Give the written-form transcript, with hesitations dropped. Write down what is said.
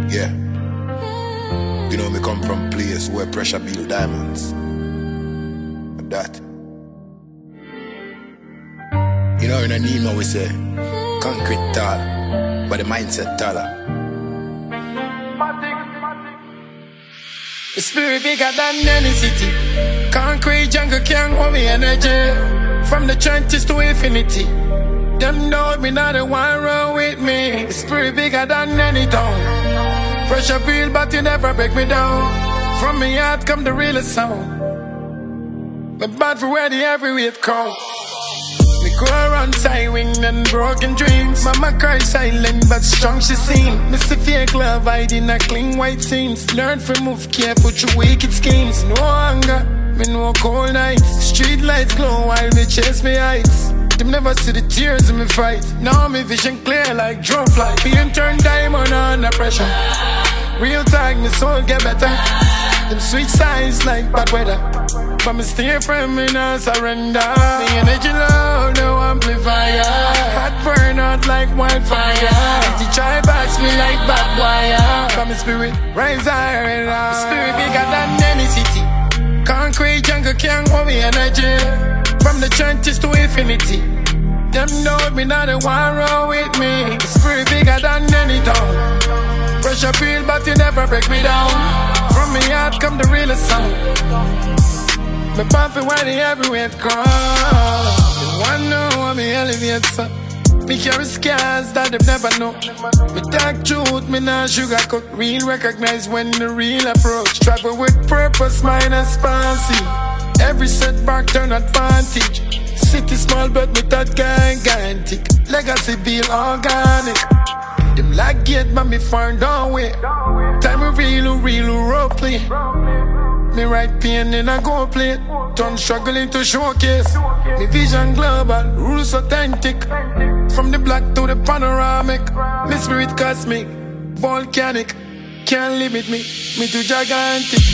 Yeah. You know me come from place where pressure build diamonds. Like that. You know in a Nemo we say concrete tall, but the mindset taller. The spirit bigger than any city. Concrete jungle can't hold me energy. From the trenches to infinity. Them know me not the one run with me. The spirit bigger than any town. Pressure build but you never break me down. From me heart come the realest sound. But bad for where the heavyweight come. Me go around side wing and broken dreams. Mama cry silent but strong she seen. Mr. Fake love hiding a clean white scenes. Learn to move careful through wicked schemes. No anger, me no cold nights. Street lights glow while me chase me heights. Them never see the tears in me fight. Now me vision clear like drone flight. Being turned diamond under pressure. Real time, me soul get better. Them sweet signs like bad weather. But me stay firm, me not surrender. Me energy low, no amplifier. Hot burn out like wildfire. If you try box me like bad wire. But me spirit rise higher and higher. Spirit bigger than any city. Concrete jungle can't hold me energy. From the trenches to infinity. Them know me not the one roll with me. The spirit bigger than any town. Pressure build but you never break me down. From me heart come the realest sound. Me bumping when the heavyweight come. The one know how me elevates up. Me carry scars that they never know. Me dark truth, me not sugarcoat. Real recognize when the real approach. Travel with purpose, minus fancy. Every setback turn advantage. City small but me that gigantic. Legacy build organic. Them like gate but me found down way. Time real role play. Me write pain in a gold plate. Turn struggling to showcase. Me vision global, rules authentic. From the black to the panoramic. Me spirit cosmic, volcanic. Can't limit me too gigantic.